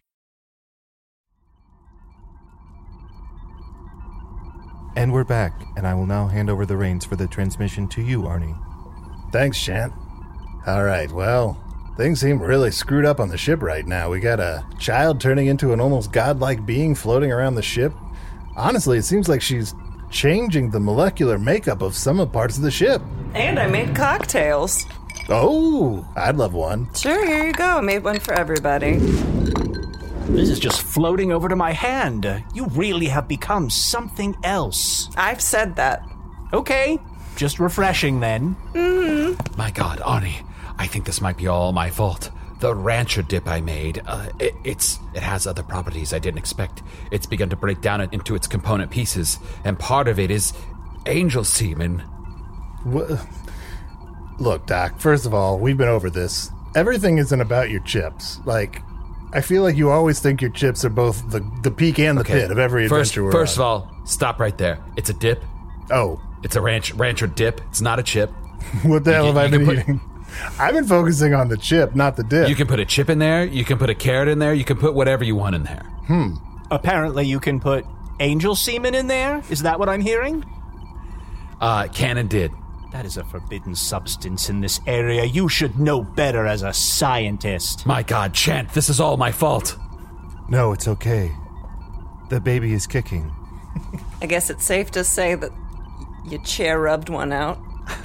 And we're back, and I will now hand over the reins for the transmission to you, Arnie. Thanks, Chant. All right, well, things seem really screwed up on the ship right now. We got a child turning into an almost godlike being floating around the ship. Honestly, it seems like she's changing the molecular makeup of some of the parts of the ship. And I made cocktails. Oh, I'd love one. Sure, here you go. I made one for everybody. This is just floating over to my hand. You really have become something else. I've said that. Okay, just refreshing then. Mm-hmm. My God, Arnie, I think this might be all my fault. The rancher dip I made, uh, it, it's it has other properties I didn't expect. It's begun to break down into its component pieces, and part of it is angel semen. What? Look, Doc, first of all, we've been over this. Everything isn't about your chips. Like, I feel like you always think your chips are both the, the peak and the Okay. pit of every First, adventure we're first on. of all, stop right there. It's a dip. Oh. It's a ranch rancher dip. It's not a chip. What the hell You have I can- been you can eating? put- I've been focusing on the chip, not the dip. You can put a chip in there, you can put a carrot in there, you can put whatever you want in there. Hmm. Apparently you can put angel semen in there? Is that what I'm hearing? Uh, Cannon did. That is a forbidden substance in this area. You should know better as a scientist. My God, Chant, this is all my fault. No, it's okay. The baby is kicking. I guess it's safe to say that your chair rubbed one out.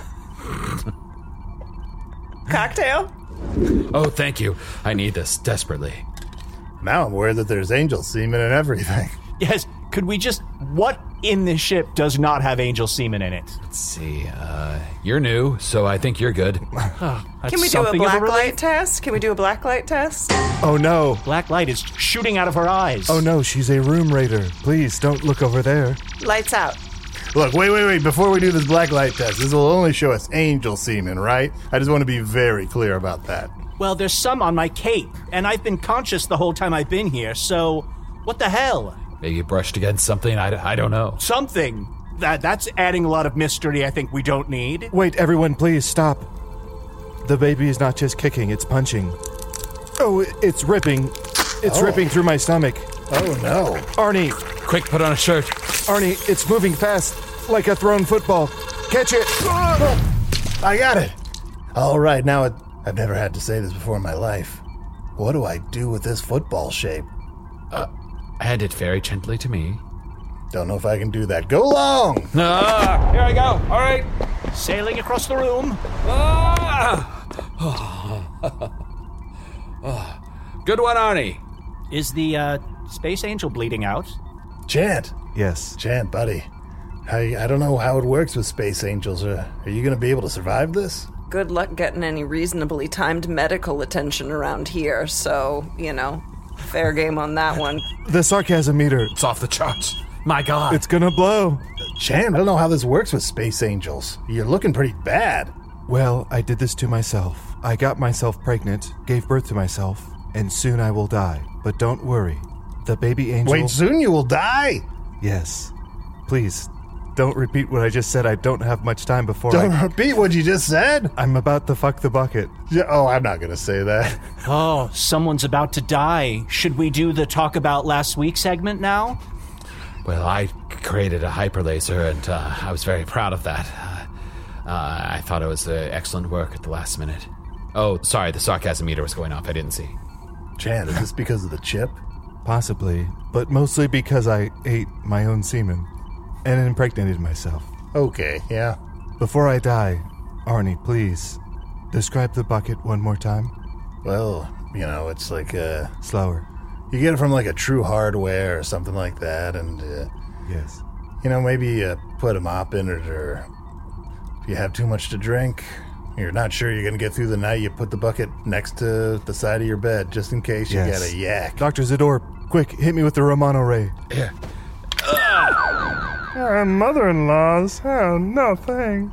Cocktail? Oh, thank you. I need this desperately. Now I'm aware that there's angel semen and everything. Yes, could we just... What in this ship does not have angel semen in it? Let's see. Uh, you're new, so I think you're good. Oh, Can we do a black light test? Can we do a black light test? Oh no. Black light is shooting out of her eyes. Oh no, she's a room raider. Please, don't look over there. Lights out. Look, wait, wait, wait. Before we do this black light test, this will only show us angel semen, right? I just want to be very clear about that. Well, there's some on my cape, and I've been conscious the whole time I've been here, so what the hell? Maybe you brushed against something, I, I don't know. Something. That That's adding a lot of mystery I think we don't need. Wait, everyone, please, stop. The baby is not just kicking, it's punching. Oh, it's ripping. It's oh. ripping through my stomach. Oh, no. Arnie. Quick, put on a shirt. Arnie, it's moving fast, like a thrown football. Catch it. I got it. All right, now it, I've never had to say this before in my life. What do I do with this football shape? Uh, hand it very gently to me. Don't know if I can do that. Go long! Ah, here I go. All right. Sailing across the room. Ah. Good one, Arnie. Is the uh, space angel bleeding out? Chant. Yes. Chant, buddy. I, I don't know how it works with space angels. Uh, are you going to be able to survive this? Good luck getting any reasonably timed medical attention around here, so, you know, fair game on that one. The sarcasm meter. It's off the charts. My God. It's gonna blow. Chant, I don't know how this works with space angels. You're looking pretty bad. Well, I did this to myself. I got myself pregnant, gave birth to myself, and soon I will die. But don't worry. The baby angel... Wait, soon you will die? Yes. Please, don't repeat what I just said. I don't have much time before Don't I... repeat what you just said? I'm about to fuck the bucket. Yeah, oh, I'm not going to say that. Oh, someone's about to die. Should we do the talk about last week segment now? Well, I created a hyperlaser, and uh, I was very proud of that. Uh, uh, I thought it was uh, excellent work at the last minute. Oh, sorry, the sarcasm meter was going off. I didn't see. Chant, is this because of the chip? Possibly, but mostly because I ate my own semen and impregnated myself. Okay, yeah. Before I die, Arnie, please, describe the bucket one more time. Well, you know, it's like a... Slower. You get it from like a True Hardware or something like that, and... Uh, yes. You know, maybe you put a mop in it, or if you have too much to drink, you're not sure you're going to get through the night, you put the bucket next to the side of your bed, just in case you yes. get a yak. Doctor Zador, quick, hit me with the Romano ray. Yeah. Uh, mother-in-law's? Oh, no thanks.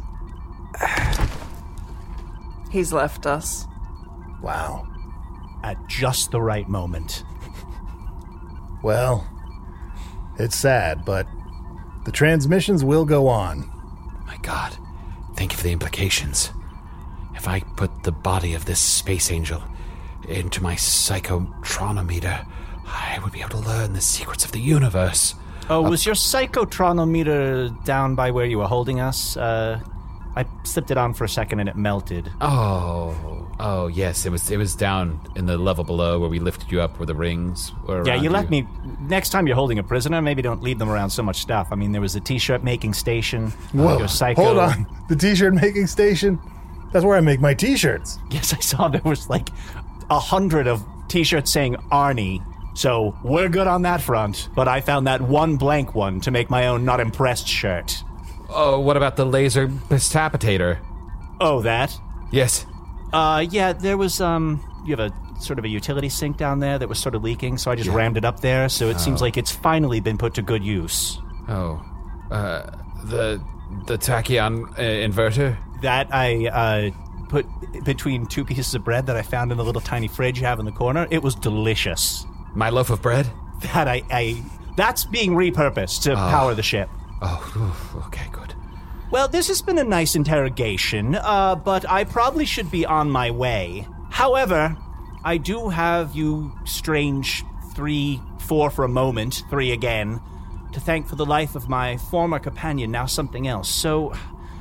He's left us. Wow. At just the right moment. Well, it's sad, but the transmissions will go on. My God, think of the implications. If I put the body of this space angel into my psychotronometer, I would be able to learn the secrets of the universe. Oh, was your psychotronometer down by where you were holding us? Uh, I slipped it on for a second and it melted. Oh, oh yes, it was it was down in the level below where we lifted you up where the rings were Yeah, around you left me... Next time you're holding a prisoner, maybe don't leave them around so much stuff. I mean, there was a t-shirt making station. Whoa, your psycho... hold on. The t-shirt making station? That's where I make my t-shirts. Yes, I saw there was like a hundred of t-shirts saying Arnie. So we're good on that front, but I found that one blank one to make my own not impressed shirt. Oh, what about the laser precipitator? Oh, that? Yes. Uh, yeah, there was, um, you have a sort of a utility sink down there that was sort of leaking, so I just yeah. rammed it up there, so it oh. seems like it's finally been put to good use. Oh, uh, the, the tachyon uh, inverter? That I, uh, put between two pieces of bread that I found in the little tiny fridge you have in the corner. It was delicious. My loaf of bread? That I, I that's being repurposed to oh. power the ship. Oh, okay, good. Well, this has been a nice interrogation, uh, but I probably should be on my way. However, I do have you strange three, four for a moment, three again, to thank for the life of my former companion, now something else. So,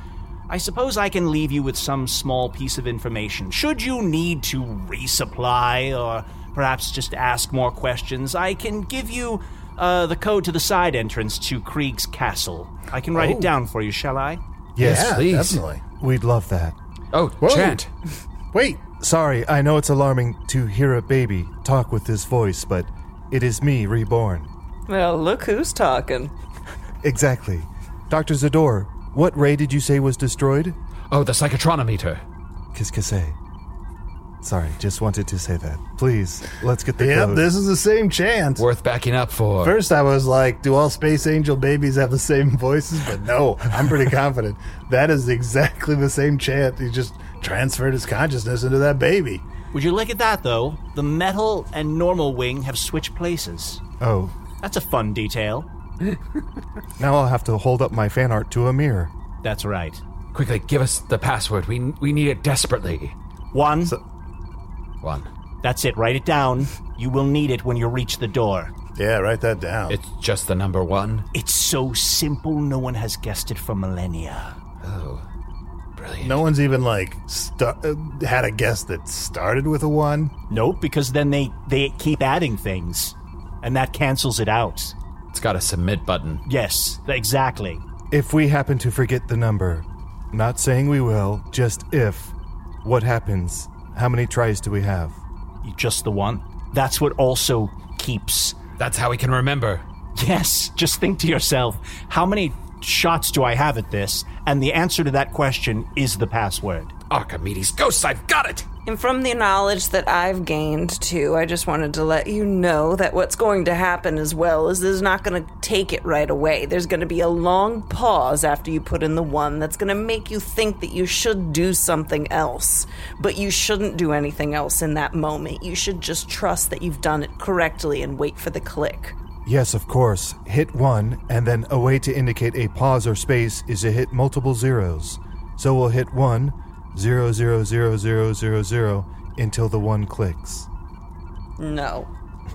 I suppose I can leave you with some small piece of information. Should you need to resupply, or perhaps just ask more questions, I can give you uh, the code to the side entrance to Krieg's castle. I can write Oh. it down for you, shall I? Yes, Yeah, please. definitely. We'd love that. Oh, Whoa. Chant. Wait, Sorry, I know it's alarming to hear a baby talk with this voice, but it is me reborn. Well, look who's talking. Exactly. Doctor Zador, what ray did you say was destroyed? Oh, the psychotronometer. Kiskase. Sorry, just wanted to say that. Please, let's get the yep, code. this is the same chant. Worth backing up for. First, I was like, do all Space Angel babies have the same voices? But no, I'm pretty confident. That is exactly the same chant. He just transferred his consciousness into that baby. Would you look at that, though? The metal and normal wing have switched places. Oh, That's a fun detail. now I'll have to hold up my fan art to a mirror. That's right. Quickly, give us the password. We we need it desperately. One. One. That's it. Write it down. You will need it when you reach the door. Yeah, write that down. It's just the number one. It's so simple, no one has guessed it for millennia. Oh, brilliant. No one's even, like, stu- uh, had a guess that started with a one. Nope, because then they, they keep adding things, and that cancels it out. It's got a submit button. Yes, exactly. If we happen to forget the number, not saying we will, just if, what happens? How many tries do we have? Just the one. That's what also keeps. That's how we can remember. Yes, just think to yourself, how many shots do I have at this? And the answer to that question is the password. Archimedes ghosts, I've got it! And from the knowledge that I've gained, too, I just wanted to let you know that what's going to happen as well is this is not going to take it right away. There's going to be a long pause after you put in the one that's going to make you think that you should do something else. But you shouldn't do anything else in that moment. You should just trust that you've done it correctly and wait for the click. Yes, of course. Hit one, and then a way to indicate a pause or space is to hit multiple zeros. So we'll hit one, zero, zero, zero, zero, zero, zero, until the one clicks. No.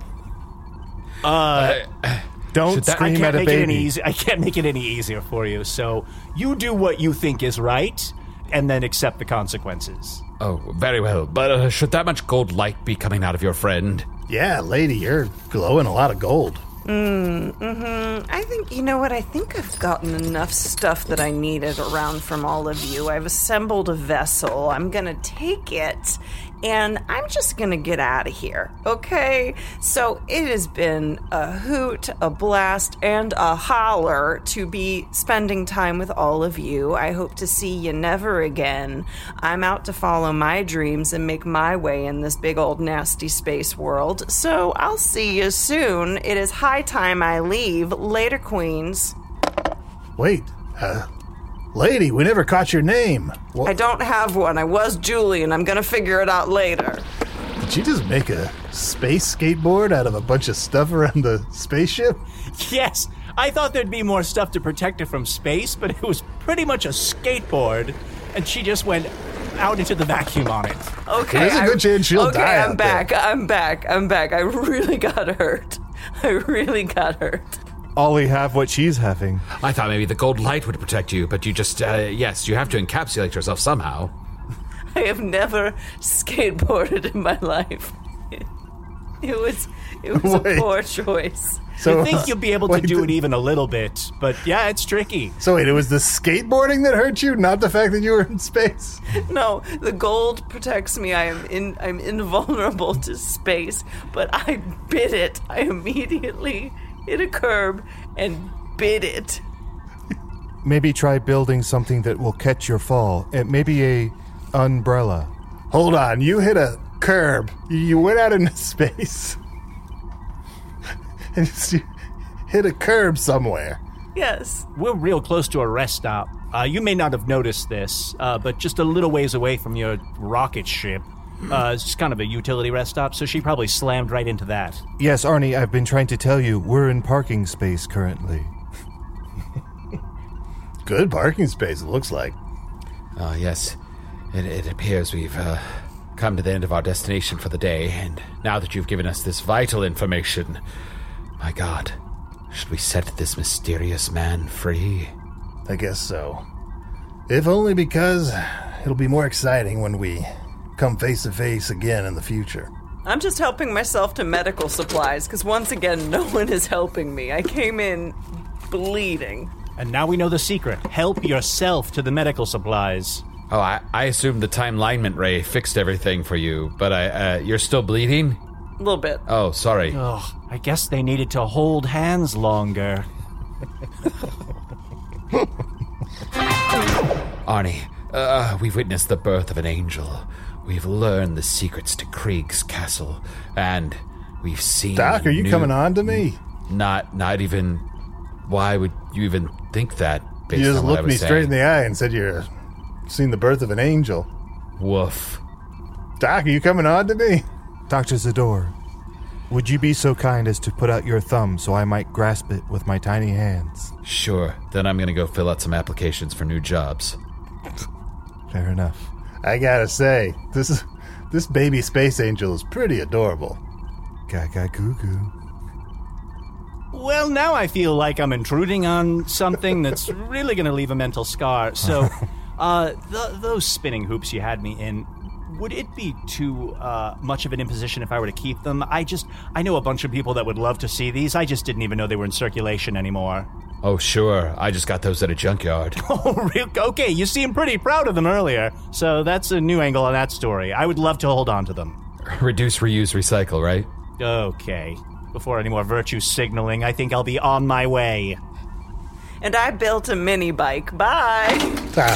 Uh, Don't I scream can't at a make it any baby. easy. I can't make it any easier for you. So you do what you think is right, and then accept the consequences. Oh, very well. But uh, should that much gold light be coming out of your friend? Yeah, lady, you're glowing a lot of gold. Mm, mm-hmm. I think, you know what, I think I've gotten enough stuff that I needed around from all of you. I've assembled a vessel. I'm gonna take it, and I'm just gonna get out of here, okay? So it has been a hoot, a blast, and a holler to be spending time with all of you. I hope to see you never again. I'm out to follow my dreams and make my way in this big old nasty space world, so I'll see you soon. It is high time I leave. Later, queens. Wait, uh, lady, we never caught your name. What? I don't have one. I was Julie, and I'm gonna figure it out later. Did you just make a space skateboard out of a bunch of stuff around the spaceship? Yes, I thought there'd be more stuff to protect it from space, but it was pretty much a skateboard, and she just went out into the vacuum on it. Okay, There's a good I- chance she'll okay, die I'm out back. there. I'm back. I'm back. I really got hurt. I really got hurt. Ollie have what she's having. I thought maybe the gold light would protect you, but you just, uh, yes, you have to encapsulate yourself somehow. I have never skateboarded in my life. It, it was it was Wait. a poor choice. So, I think you'll be able to wait, do the- it even a little bit, but yeah, it's tricky. So wait, it was the skateboarding that hurt you, not the fact that you were in space? No, the gold protects me. I am in. I'm invulnerable to space. But I bit it. I immediately hit a curb and bit it. Maybe try building something that will catch your fall. It may be a umbrella. Hold on, you hit a curb. You went out into space. And you hit a curb somewhere. Yes. We're real close to a rest stop. Uh, you may not have noticed this, uh, but just a little ways away from your rocket ship, uh, it's just kind of a utility rest stop, so she probably slammed right into that. Yes, Arnie, I've been trying to tell you, we're in parking space currently. Good good parking space, it looks like. Ah, uh, yes. It, it appears we've uh, come to the end of our destination for the day, and now that you've given us this vital information, my God, should we set this mysterious man free? I guess so. If only because it'll be more exciting when we come face to face again in the future. I'm just helping myself to medical supplies, because once again, no one is helping me. I came in bleeding. And now we know the secret. Help yourself to the medical supplies. Oh, I, I assumed the time alignment ray fixed everything for you, but I, uh, you're still bleeding? A little bit. Oh, sorry. Oh, I guess they needed to hold hands longer. Arnie, uh, we've witnessed the birth of an angel. We've learned the secrets to Krieg's castle, and we've seen... Doc, are you new... coming on to me? Not, not even... Why would you even think that? Based You just on what I looked was me saying? straight in the eye and said you're seen the birth of an angel. Woof. Doc, are you coming on to me? Doctor Zador, would you be so kind as to put out your thumb so I might grasp it with my tiny hands? Sure. Then I'm gonna go fill out some applications for new jobs. Fair enough. I gotta say, this is this baby space angel is pretty adorable. Gaga goo goo. Well, now I feel like I'm intruding on something that's really going to leave a mental scar. So, uh, th- those spinning hoops you had me in, would it be too uh, much of an imposition if I were to keep them? I just, I know a bunch of people that would love to see these. I just didn't even know they were in circulation anymore. Oh, sure. I just got those at a junkyard. Oh, real? Okay, you seemed pretty proud of them earlier. So that's a new angle on that story. I would love to hold on to them. Reduce, reuse, recycle, right? Okay. Before any more virtue signaling, I think I'll be on my way. And I built a mini bike. Bye. Ah.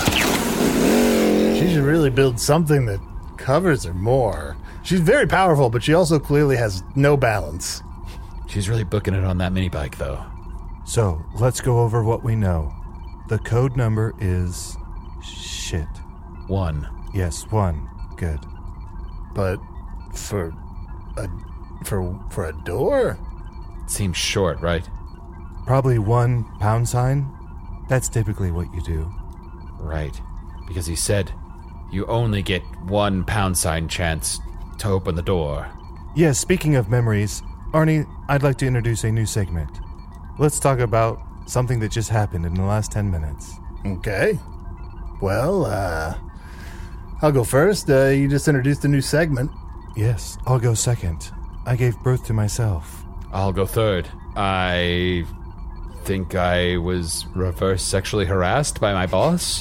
She should really build something that covers her more. She's very powerful, but she also clearly has no balance. She's really booking it on that mini bike, though. So, let's go over what we know. The code number is... shit. One. Yes, one. Good. But for a for for a door? Seems short, right? Probably one pound sign. That's typically what you do. Right. Because he said you only get one pound sign chance to open the door. Yes, speaking of memories, Arnie, I'd like to introduce a new segment. Let's talk about something that just happened in the last ten minutes. Okay. Well, uh... I'll go first. Uh, you just introduced a new segment. Yes, I'll go second. I gave birth to myself. I'll go third. I think I was reverse sexually harassed by my boss.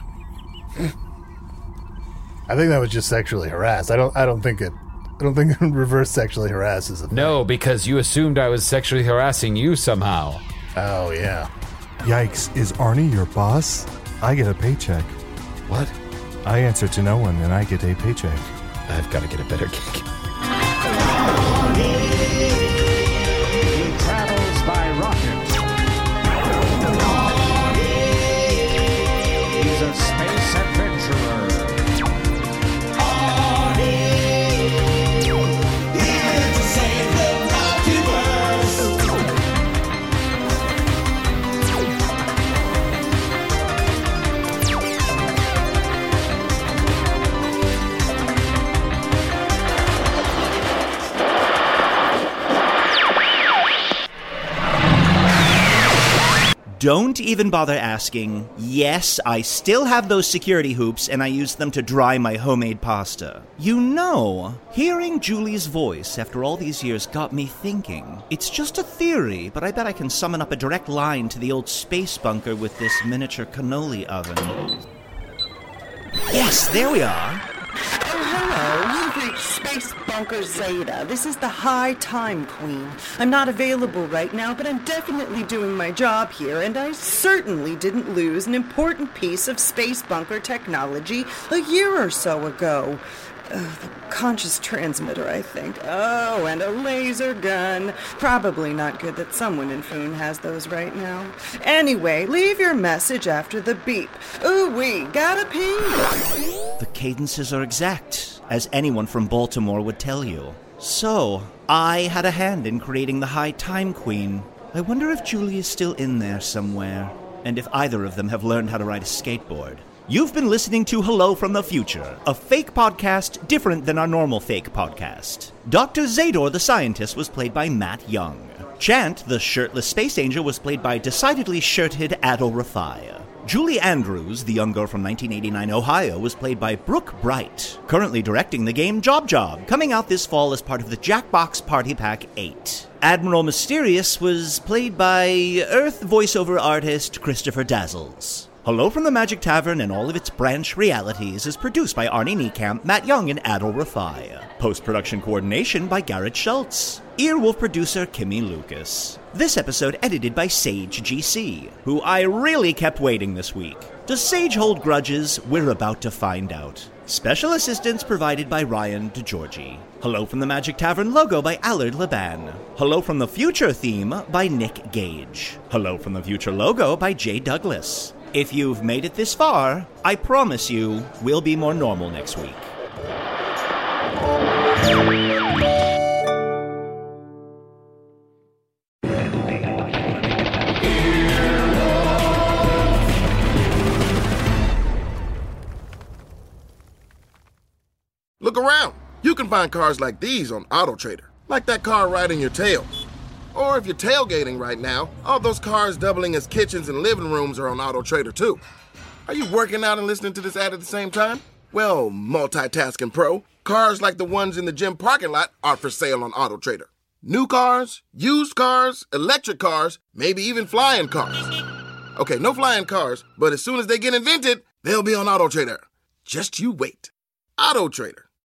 I think that was just sexually harassed. I don't I don't think it I don't think reverse sexually harassed is a thing. No, because you assumed I was sexually harassing you somehow. Oh, yeah. Yikes, is Arnie your boss? I get a paycheck. What? I answer to no one and I get a paycheck. I've got to get a better gig. He travels by rocket. He's a space adventurer. Here to save the multiverse. Don't even bother asking. Yes, I still have those security hoops, and I use them to dry my homemade pasta. You know, hearing Julie's voice after all these years got me thinking. It's just a theory, but I bet I can summon up a direct line to the old space bunker with this miniature cannoli oven. Yes, there we are. Hello, you've reached Space Bunker Zeta. This is the High Time Queen. I'm not available right now, but I'm definitely doing my job here, and I certainly didn't lose an important piece of space bunker technology a year or so ago. Uh, the conscious transmitter, I think. Oh, and a laser gun. Probably not good that someone in Foon has those right now. Anyway, leave your message after the beep. Ooh-wee, gotta pee. The cadences are exact, as anyone from Baltimore would tell you. So, I had a hand in creating the High Time Queen. I wonder if Julie is still in there somewhere. and if either of them have learned how to ride a skateboard. You've been listening to Hello from the Future, a fake podcast different than our normal fake podcast. Doctor Zador the scientist was played by Matt Young. Chant, the shirtless space angel, was played by decidedly shirted Adol Rafai. Julie Andrews, the young girl from nineteen eighty-nine Ohio, was played by Brooke Bright, currently directing the game Job Job, coming out this fall as part of the Jackbox Party Pack eight. Admiral Mysterious was played by Earth voiceover artist Christopher Dazzles. Hello from the Magic Tavern and all of its branch realities is produced by Arnie Niekamp, Matt Young, and Adol Rafai. Post-production coordination by Garrett Schultz. Earwolf producer Kimmy Lucas. This episode edited by Sage G C, who I really kept waiting this week. Does Sage hold grudges? We're about to find out. Special assistance provided by Ryan DeGiorgi. Hello from the Magic Tavern logo by Allard Laban. Hello from the Future theme by Nick Gage. Hello from the Future logo by Jay Douglas. If you've made it this far, I promise you we'll be more normal next week. Look around. You can find cars like these on AutoTrader, like that car riding your tail. Or if you're tailgating right now, all those cars doubling as kitchens and living rooms are on AutoTrader too. Are you working out and listening to this ad at the same time? Well, multitasking pro, cars like the ones in the gym parking lot are for sale on AutoTrader. New cars, used cars, electric cars, maybe even flying cars. Okay, no flying cars, but as soon as they get invented, they'll be on AutoTrader. Just you wait. AutoTrader.